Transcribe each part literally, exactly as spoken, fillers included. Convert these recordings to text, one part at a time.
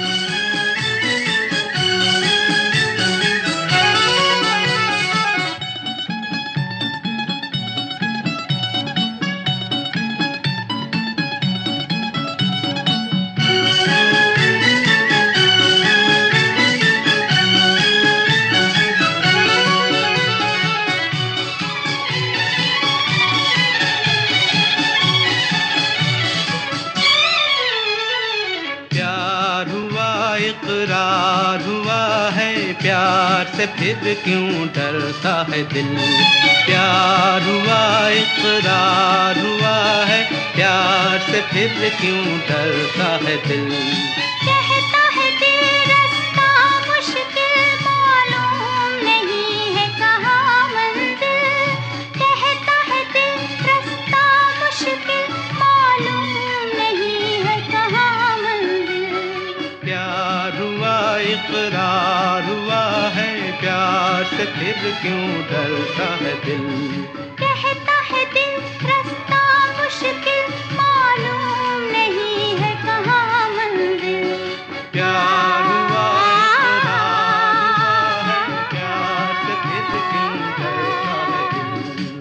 इकरार हुआ है, प्यार से फिर क्यों डरता है दिल। प्यार हुआ इकरार हुआ है, प्यार से फिर क्यों डरता है दिल। कहता है दिल रास्ता मुश्किल, मालूम नहीं है कहाँ मंजिल। कहता है दिल रास्ता मुश्किल, मालूम नहीं है कहाँ मंजिल। प्यार हुआ इकरार हुआ है, प्यार से फिर क्यों डरता है दिल। कहता है दिल रास्ता मुश्किल, मालूम नहीं है कहाँ मंजिल। प्यार हुआ इकरार हुआ है, प्यार से फिर क्यों डरता है दिल।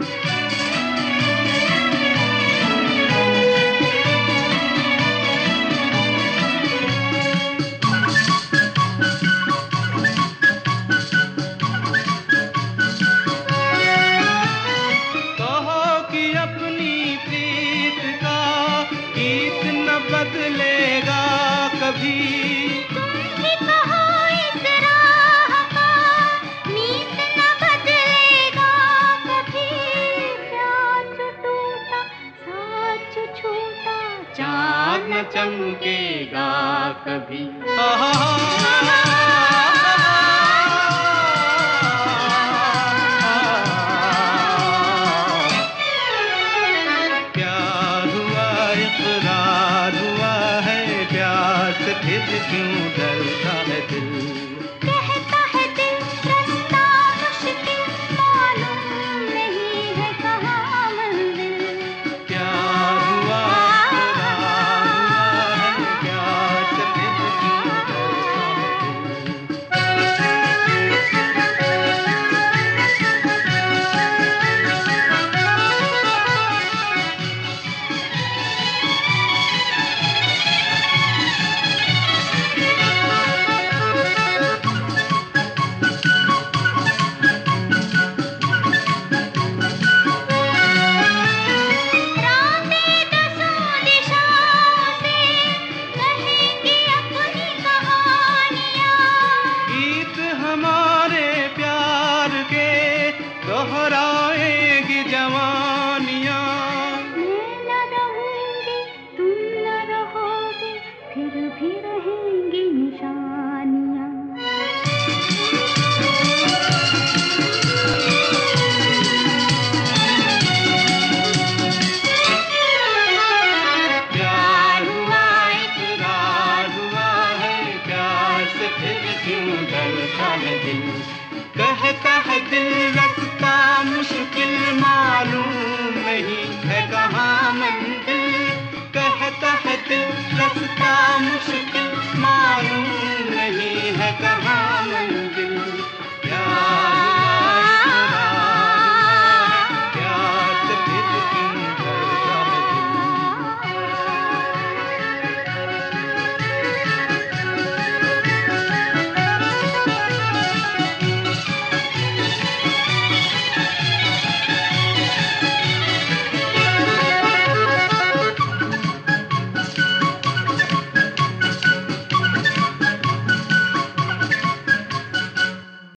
बदलेगा कभी तुम ही कहो इस राह का, नीत न बदलेगा कभी। प्यार जो टूटा साथ जो छूटा, चाँद न चमकेगा कभी। फिर क्यों डरता है दिल। कहता है दिल रास्ता मुश्किल, मालूम नहीं है कहाँ मंजिल। प्यार हुआ इकरार हुआ है, प्यार से फिर क्यों डरता है दोहराएगी जवानियाँ। मैं न रहूंगी तुम न रहोगे, फिर भी रहेंगी निशानियाँ। प्यार हुआ इकरार हुआ है, प्यार से फिर क्यों डरता है दिल। कहता है दिल रास्ता मुश्किल, मालूम नहीं है कहाँ मंजिल। कहता है दिल रास्ता मुश्किल, मालूम नहीं है कहाँ